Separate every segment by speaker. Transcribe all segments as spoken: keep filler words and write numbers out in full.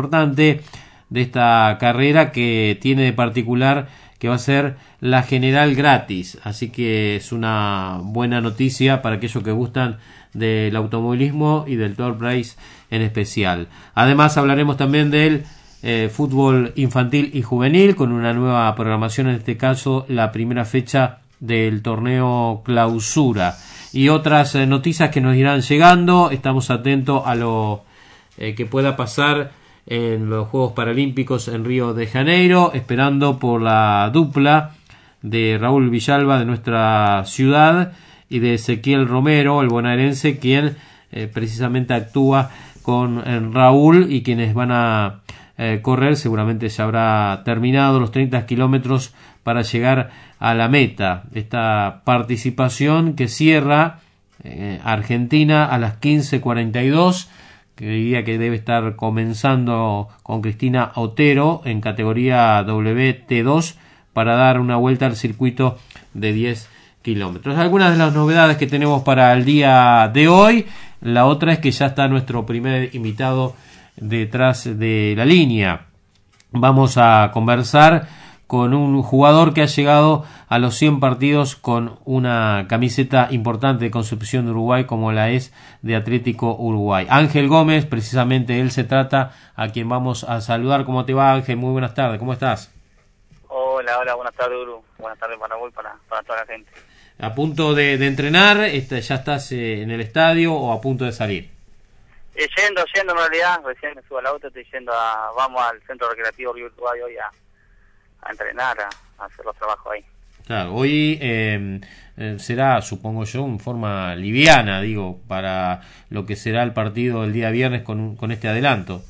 Speaker 1: importante de esta carrera, que tiene de particular que va a ser la general gratis, así que es una buena noticia para aquellos que gustan del automovilismo y del Tour Race en especial. Además hablaremos también del eh, fútbol infantil y juvenil, con una nueva programación, en este caso la primera fecha del torneo Clausura, y otras eh, noticias que nos irán llegando. Estamos atentos a lo eh, que pueda pasar en los Juegos Paralímpicos en Río de Janeiro, esperando por la dupla de Raúl Villalba de nuestra ciudad y de Ezequiel Romero, el bonaerense, quien eh, precisamente actúa con eh, Raúl, y quienes van a eh, correr, seguramente se habrá terminado los treinta kilómetros para llegar a la meta. Esta participación que cierra eh, Argentina a las quince cuarenta y dos, que diría que debe estar comenzando con Cristina Otero en categoría W T dos, para dar una vuelta al circuito de diez kilómetros. Algunas de las novedades que tenemos para el día de hoy. La otra es que ya está nuestro primer invitado detrás de la línea. Vamos a conversar con un jugador que ha llegado a los cien partidos con una camiseta importante de Concepción de Uruguay, como la es de Atlético Uruguay. Ángel Gómez, precisamente él se trata, a quien vamos a saludar. ¿Cómo te va, Ángel? Muy buenas tardes, ¿cómo estás?
Speaker 2: Hola, hola, buenas tardes, Uru. Buenas tardes para vos y para, para toda la gente.
Speaker 1: ¿A punto de, de entrenar? Este, ¿Ya estás eh, en el estadio o a punto de salir?
Speaker 2: Eh, yendo, yendo en realidad, recién me subo al auto, estoy yendo a, vamos al Centro Recreativo Río Uruguay hoy a, a entrenar, a, a hacer los trabajos ahí.
Speaker 1: Claro, hoy eh, eh, será, supongo yo, en forma liviana, digo, para lo que será el partido el día viernes con, con este adelanto.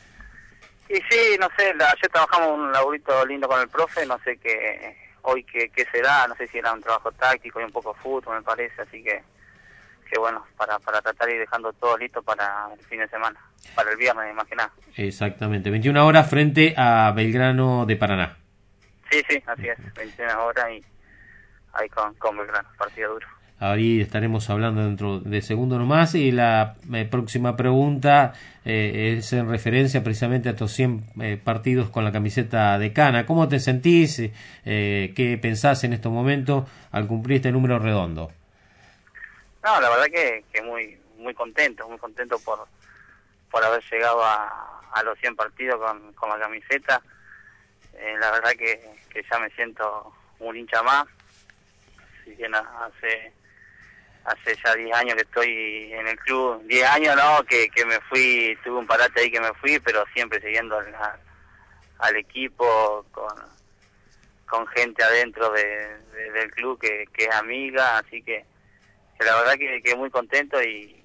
Speaker 2: Y sí, no sé, la, ayer trabajamos un laburito lindo con el profe, no sé qué, hoy qué, qué será, no sé si era un trabajo táctico y un poco fútbol, me parece, así que, que bueno, para, para tratar de ir dejando todo listo para el fin de semana, para el viernes, más que nada.
Speaker 1: Exactamente, veintiuna horas frente a Belgrano de Paraná.
Speaker 2: Sí, sí, así es, veintiuna horas y ahí con, con Belgrano, partido duro.
Speaker 1: Ahí estaremos hablando dentro de segundos nomás, y la eh, próxima pregunta eh, es en referencia precisamente a estos cien eh, partidos con la camiseta de Cana. ¿Cómo te sentís? Eh, ¿Qué pensás en estos momentos al cumplir este número redondo?
Speaker 2: No, la verdad que, que muy muy contento, muy contento por por haber llegado a, a los cien partidos con, con la camiseta. Eh, la verdad que, que ya me siento un hincha más. Si bien hace hace ya diez años que estoy en el club, diez años no, que, que me fui, tuve un parate ahí que me fui, pero siempre siguiendo al, al equipo, con, con gente adentro de, de, del club que, que es amiga, así que, que la verdad que, que muy contento, y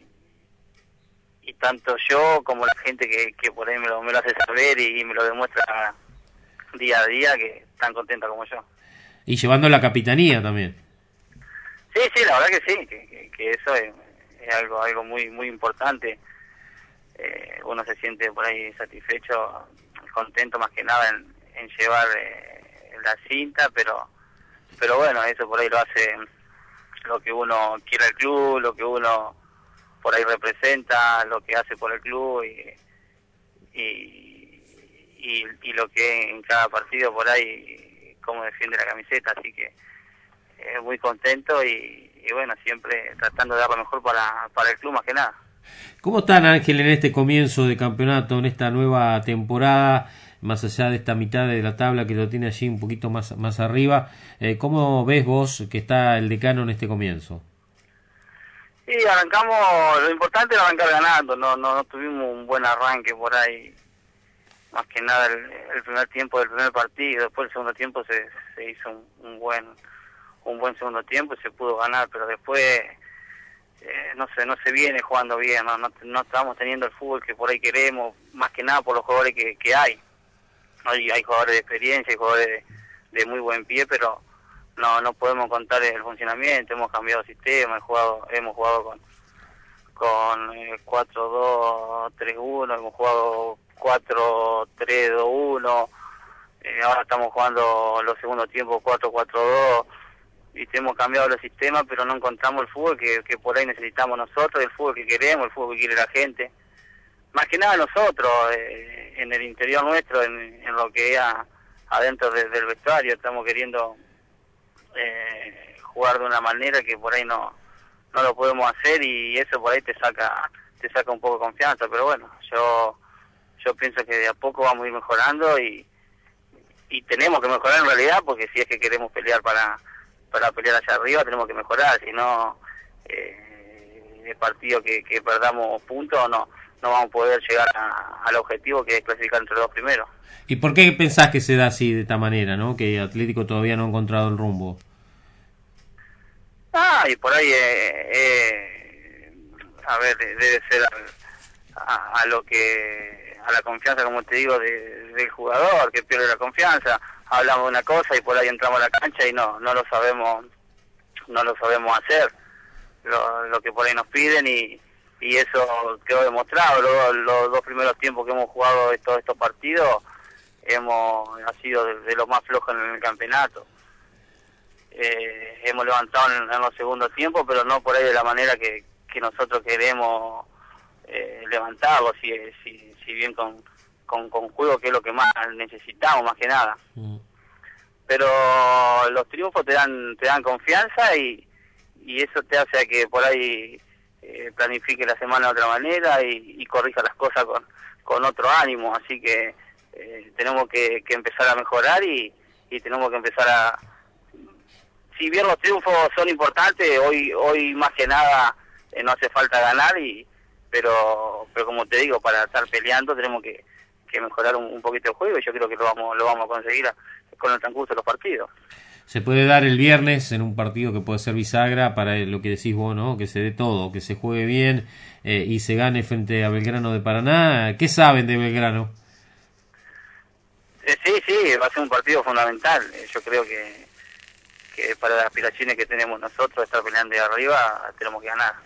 Speaker 2: y tanto yo como la gente que, que por ahí me lo, me lo hace saber y, y me lo demuestra día a día, que están contentos como yo.
Speaker 1: Y llevando la capitanía también.
Speaker 2: Sí, sí, la verdad que sí, que, que, que eso es, es algo algo muy muy importante. Eh, uno se siente por ahí satisfecho, contento más que nada en, en llevar eh, la cinta, pero pero bueno, eso por ahí lo hace lo que uno quiere al club, lo que uno por ahí representa, lo que hace por el club y, y, y, y lo que en cada partido por ahí, cómo defiende la camiseta, así que eh, muy contento y, y bueno, siempre tratando de dar lo mejor para, para el club más que nada.
Speaker 1: ¿Cómo están, Ángel, en este comienzo de campeonato, en esta nueva temporada, más allá de esta mitad de la tabla que lo tiene allí un poquito más, más arriba? Eh, ¿Cómo ves vos que está el decano en este comienzo?
Speaker 2: Sí, arrancamos, lo importante es arrancar ganando, no, no no tuvimos un buen arranque por ahí, más que nada el, el primer tiempo del primer partido, después el segundo tiempo se, se hizo un, un buen un buen segundo tiempo y se pudo ganar, pero después eh, no sé, no se viene jugando bien, no, no, no estamos teniendo el fútbol que por ahí queremos, más que nada por los jugadores que, que hay. hay, hay jugadores de experiencia, hay jugadores de, de muy buen pie, pero no no podemos contar el funcionamiento, hemos cambiado de sistema, hemos jugado, hemos jugado con con eh, cuatro dos tres uno, hemos jugado cuatro tres dos uno, eh, ahora estamos jugando los segundos tiempos cuatro cuatro dos, y hemos cambiado los sistemas, pero no encontramos el fútbol que, que por ahí necesitamos nosotros, el fútbol que queremos, el fútbol que quiere la gente. más que nada nosotros, eh, en el interior nuestro, en, en lo que es a, adentro de, del vestuario, estamos queriendo eh, jugar de una manera que por ahí no no lo podemos hacer, y eso por ahí te saca te saca un poco de confianza. Pero bueno, yo yo pienso que de a poco vamos a ir mejorando, y y tenemos que mejorar en realidad, porque si es que queremos pelear para para pelear hacia arriba tenemos que mejorar, si no eh, el partido que, que perdamos puntos no no vamos a poder llegar a, al objetivo, que es clasificar entre los dos primeros.
Speaker 1: ¿Y por qué pensás que se da así, de esta manera, no? Que Atlético todavía no ha encontrado el rumbo.
Speaker 2: Ah, y por ahí, eh, eh, a ver, debe ser a, a lo que, a la confianza, como te digo, de, del jugador, que pierde la confianza. Hablamos de una cosa y por ahí entramos a la cancha y no no lo sabemos no lo sabemos hacer, lo, lo que por ahí nos piden, y, y eso quedó demostrado. Los, los dos primeros tiempos que hemos jugado de todos estos partidos hemos ha sido de, de los más flojos en el campeonato. Eh, hemos levantado en, en los segundos tiempos, pero no por ahí de la manera que, que nosotros queremos eh, levantarlo, si, si, si bien con, con, con juego, que es lo que más necesitamos, más que nada. Mm. Pero los triunfos te dan te dan confianza, y, y eso te hace a que por ahí eh, planifique la semana de otra manera y, y corrija las cosas con, con otro ánimo. Así que eh, tenemos que, que empezar a mejorar, y, y tenemos que empezar a... Si bien los triunfos son importantes, hoy hoy más que nada eh, no hace falta ganar, y pero pero como te digo, para estar peleando tenemos que, que mejorar un, un poquito el juego, y yo creo que lo vamos lo vamos a conseguir a, con el transcurso de los partidos.
Speaker 1: Se puede dar el viernes en un partido que puede ser bisagra para lo que decís vos, ¿no? Que se dé todo, que se juegue bien eh, y se gane frente a Belgrano de Paraná. ¿Qué saben de Belgrano?
Speaker 2: Eh, sí, sí, va a ser un partido fundamental. Eh, yo creo que que para las aspiraciones que tenemos nosotros, estar peleando de arriba, tenemos que ganar.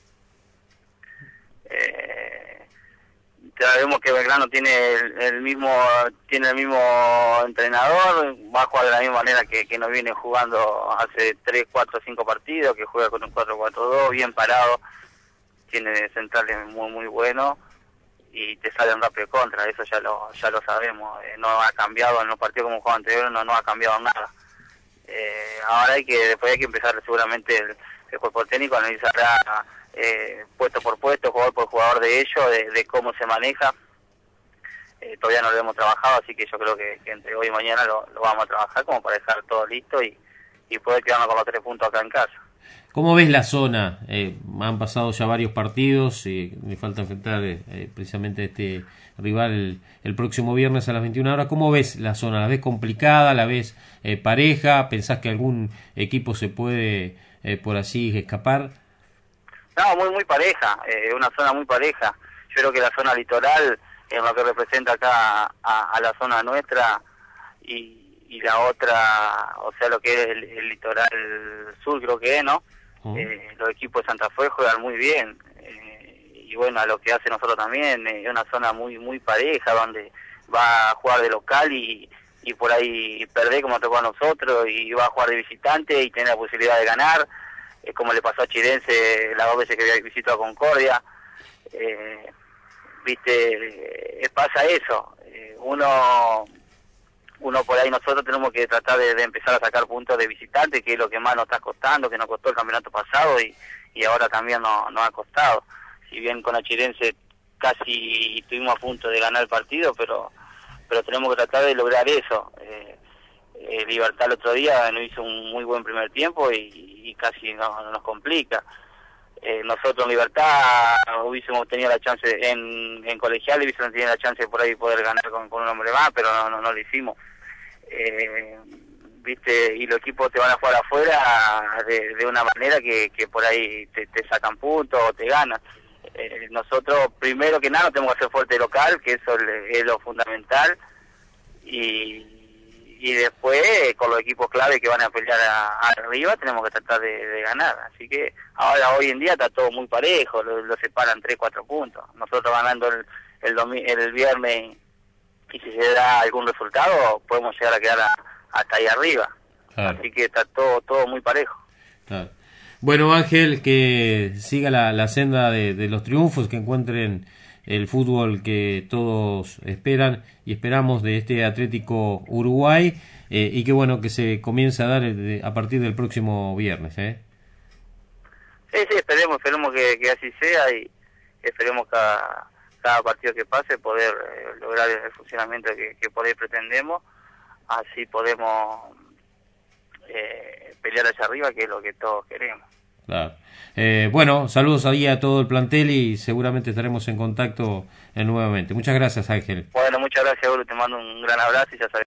Speaker 2: Eh, sabemos que Belgrano tiene el, el mismo tiene el mismo entrenador, va a jugar de la misma manera que, que nos viene jugando hace tres, cuatro, cinco partidos, que juega con un cuatro cuatro dos, bien parado, tiene centrales muy muy buenos, y te salen rápido contra, eso ya lo ya lo sabemos. Eh, no ha cambiado en los partidos como jugaba anterior, no, no ha cambiado nada. Eh, ahora hay que después hay que empezar seguramente el, el cuerpo técnico a analizar eh, puesto por puesto, jugador por jugador de ellos, de, de cómo se maneja. Eh, todavía no lo hemos trabajado, así que yo creo que, que entre hoy y mañana lo, lo vamos a trabajar como para dejar todo listo y, y poder quedarnos con los tres puntos acá en casa.
Speaker 1: ¿Cómo ves la zona? Eh, han pasado ya varios partidos, y me falta enfrentar eh, precisamente a este rival el, el próximo viernes a las veintiuna horas. ¿Cómo ves la zona? ¿La ves complicada? ¿La ves eh, pareja? ¿Pensás que algún equipo se puede eh, por así escapar?
Speaker 2: No, muy muy pareja, eh, una zona muy pareja. Yo creo que la zona litoral, en lo que representa acá a, a la zona nuestra, y, y la otra, o sea, lo que es el, el litoral sur, creo que es, ¿no? Uh-huh. Eh, los equipos de Santa Fe juegan muy bien, eh, y bueno, a lo que hace nosotros también, es eh, una zona muy muy pareja, donde va a jugar de local y, y por ahí perder como tocó a nosotros, y va a jugar de visitante y tener la posibilidad de ganar, eh, como le pasó a Chirense las dos veces que visitó a Concordia. Eh, viste, eh, pasa eso, eh, uno uno por ahí nosotros tenemos que tratar de, de empezar a sacar puntos de visitante, que es lo que más nos está costando, que nos costó el campeonato pasado y, y ahora también nos, nos ha costado. Si bien con Achirense casi estuvimos a punto de ganar el partido, pero pero tenemos que tratar de lograr eso. Eh, eh, Libertad el otro día nos hizo un muy buen primer tiempo y, y casi no, no nos complica. Eh, nosotros en Libertad hubiésemos tenido la chance, en, en Colegial hubiésemos tenido la chance de por ahí poder ganar con, con un hombre más, pero no, no, no lo hicimos. Eh, viste, y los equipos te van a jugar afuera de, de una manera que, que por ahí te, te sacan puntos o te ganan. Eh, nosotros primero que nada tenemos que ser fuerte local, que eso es lo fundamental, y, y después con los equipos clave que van a pelear a, a arriba tenemos que tratar de, de ganar. Así que ahora hoy en día está todo muy parejo, lo, lo separan tres, cuatro puntos. Nosotros ganando el, el, domi el viernes, y si se da algún resultado podemos llegar a quedar a, hasta ahí arriba. Claro. Así que está todo todo muy parejo.
Speaker 1: Claro. Bueno, Ángel, que siga la, la senda de, de los triunfos, que encuentren el fútbol que todos esperan y esperamos de este Atlético Uruguay, eh, y que bueno, que se comience a dar a partir del próximo viernes, ¿eh?
Speaker 2: Sí, sí, esperemos, esperemos que, que así sea y esperemos cada, cada partido que pase poder eh, lograr el funcionamiento que, que por ahí pretendemos, así podemos eh, pelear hacia arriba, que es lo que todos queremos.
Speaker 1: Claro. Eh, bueno, saludos ahí a todo el plantel y seguramente estaremos en contacto eh, nuevamente. Muchas gracias, Ángel.
Speaker 2: Bueno, muchas gracias, Uru, te mando un gran abrazo y ya sabes.